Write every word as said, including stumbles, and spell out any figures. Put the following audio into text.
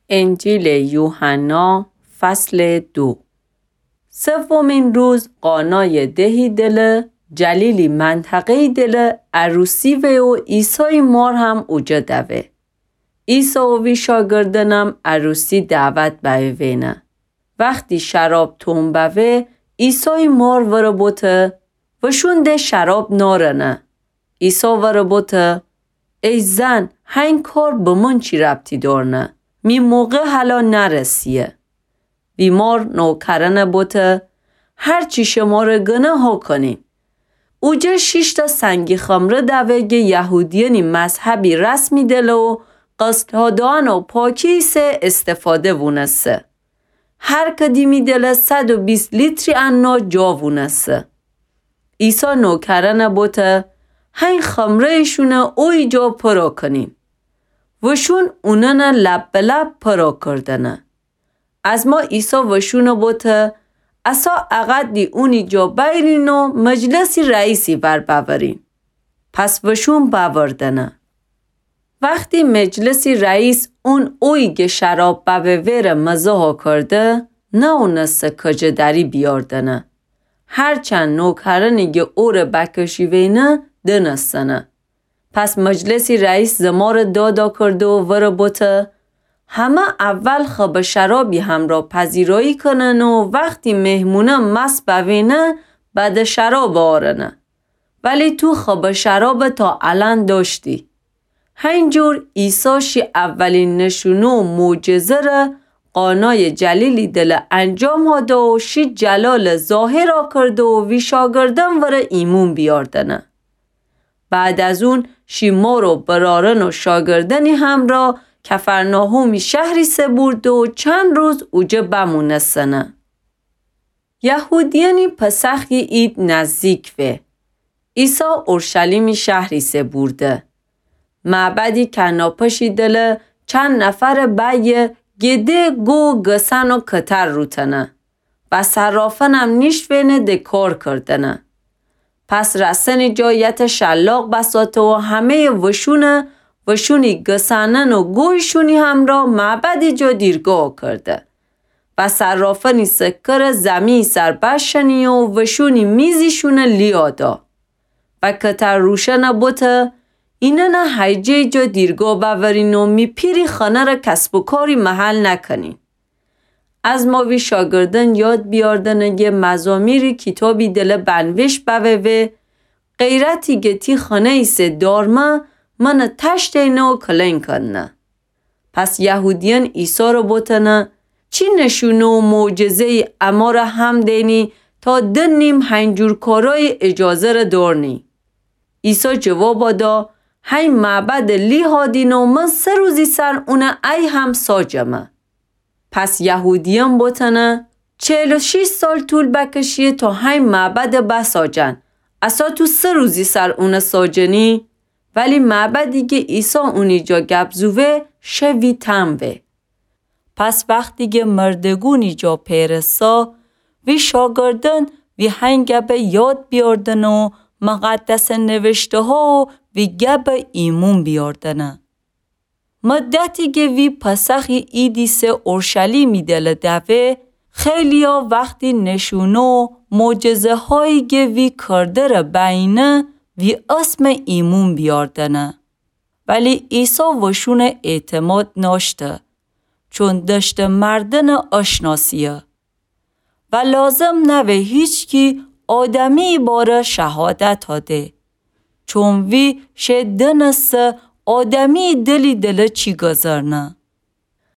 انجیل یوحنا فصل دو. سومین روز قانای دهی دل جلیلی منطقه دل عروسی و عیسی مار هم اوجا دوه. عیسی و وی شاگردنم عروسی دعوت باوینه. وقتی شراب تون باوه عیسی مار وره بوته و شونده شراب نارنه. عیسی وره بوته ای زن هین کار به من چی ربطی دارنه؟ می موقع حالا نرسیه. بیمار نوکرنه بوته هر چی شما رو گنه ها کنین. اوجه شش تا سنگی خمره دوگه یهودیانی مذهبی رسمی دل و قصدهادان و پاکی سه استفاده وونسه. هر کدیمی دل صد و بیست لیتری انا جا وونسه. عیسی نوکرنه بوته هین خمره ایشونه اوی جا پرا کنین. وشون اوننه لب به لب پرا کردنه. از ما عیسی وشونه بوته اسا اقدی اونی جا بیرین و مجلسی رئیسی بر باورین. پس وشون باوردنه. وقتی مجلسی رئیس اون اویگ شراب باویر مزاها کرده نه اونسته کجه دری بیاردنه. هرچند نوکرنیگ اور بکشی وینه دنستنه. پس مجلسی رئیس زمار دادا کرده و وره بوته همه اول خواب شرابی هم را پذیرایی کنن و وقتی مهمونه مست بوینه بعد شراب آرنه. ولی تو خواب شراب تا الان داشتی. همینجور عیسی شی اولین نشونه و معجزه را قانای جلیلی دل انجام هاده و شی جلال ظاهر را کرده و وی شاگردن وره ایمون بیاردنه. بعد از اون شی مار و برارن و شاگردنی هم را کفرناهومی شهری سه برد و چند روز اوجه بمونستنه. یهودیانی پسخی اید نزدیک و عیسی اورشلیمی شهری سه برده. معبدی کناپشی دل چند نفر بای گده گو گسن و کتر روتنه و صرافن هم نیشوینه دکار کردنه. پس رسن جایت شلاق بساته و همه وشونه وشونی گسنن و گویشونی هم را معبدی جا دیرگاه کرده و صرافنی سکر زمی سربشنی و وشونی میزیشونه لیادا و کتر روشن بوته اینه نه حیجه جا دیرگاه باورین و می پیری خانه را کسب و کاری محل نکنین. از ماوی شاگردن یاد بیاردنگه مزامیری کتابی دل بنوش بوه غیرتی گتی خانه ایسه دارمه من تشت اینه و کلین کنه. پس یهودیان عیسی رو بوتنه چی نشونه و معجزه اما را هم دینی تا دنیم هنجور کارای اجازه را دارنی. عیسی جواب دا هی معبد لی هادین و من سه روزی سر اونه ای هم ساجمه. پس یهودیان بوتنه چهل و شش سال طول بکشیه تا هی معبد بساجن. اسا تو سه روزی سر اونه ساجنی ولی معبدی که عیسی اونی جا گبزوه شوی تموه. پس وقتی که مردگونی جا پیرسا وی شاگردن وی هنگ گبه یاد بیاردن و مقدس نوشته ها و وی گبه ایمون بیاردن. مدتی که وی پسخی ایدی سه اورشلیمی دل دوه خیلی ها وقتی نشونه و معجزه هایی که وی کرده را بینه وی اسم ایمون بیاردنه. ولی عیسی وشون اعتماد ناشته چون دشت مردن آشناسیه و لازم نوه هیچ کی آدمی باره شهادت هاده چون وی شدنسته آدمی دلی دل چی گذرنه.